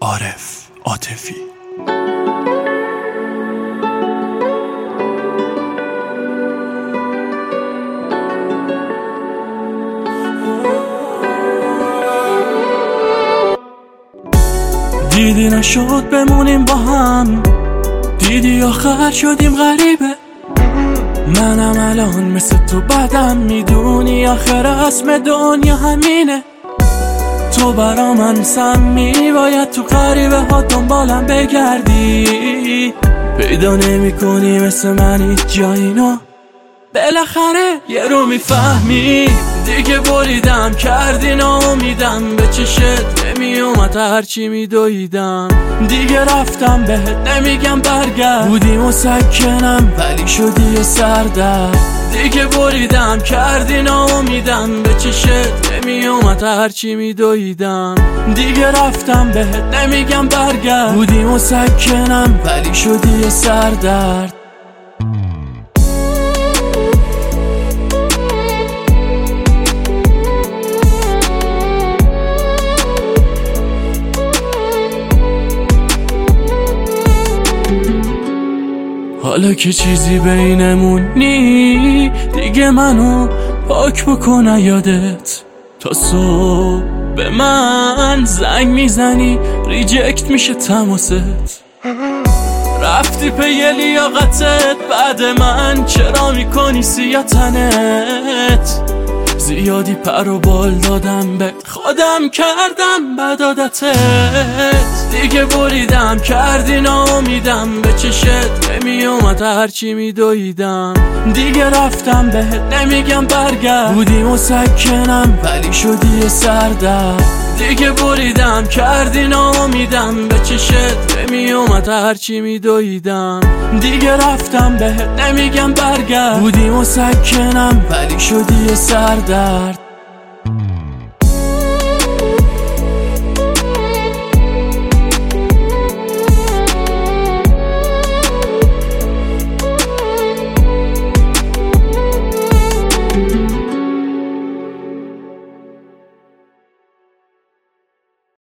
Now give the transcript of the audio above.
عارف عاطفی. دیدی نشد بمونیم با هم، دیدی آخر شدیم غریبه. منم الان مثل تو بدم، میدونی آخر اسم دنیا همینه. تو برا من سمی، باید تو غریبه ها دنبالم بگردی. پیدا نمی کنی مثل من هیچ جایینو، بالاخره یه رو میفهمی. دیگه بریدم کردی ناامیدم، به چشت نمی اومد هرچی میدویدم. دیگه رفتم بهت نمیگم برگرد، بودی مسکنم ولی شدی یه سردرد. دیگه بریدم کردی ناامیدم، به چشت نمی اومد هرچی میدویدم. دیگه رفتم بهت نمیگم برگرد، بودی مسکنم ولی شدی یه سردرد. حالا که چیزی بینمون نی، دیگه منو پاک بکن یادت. تا صبح به من زنگ میزنی، ریجکت میشه تماست. رفتی پی لیاقتت بعد من، چرا میکنی سیاه تنت؟ زیادی پر و بال دادم به خودم، کردم بد عادتت. دیگه بریدم کردی ناامیدم، به چشت نمی اومد هرچی میدویدم. دیگه رفتم بهت نمیگم برگرد، بودی مسکنم ولی شدی یه سردرد. دیگه بریدم کردی ناامیدم، به چشت نمی اومد هرچی میدویدم. دیگه رفتم بهت نمیگم برگرد، بودی مسکنم ولی شدی یه سردرد.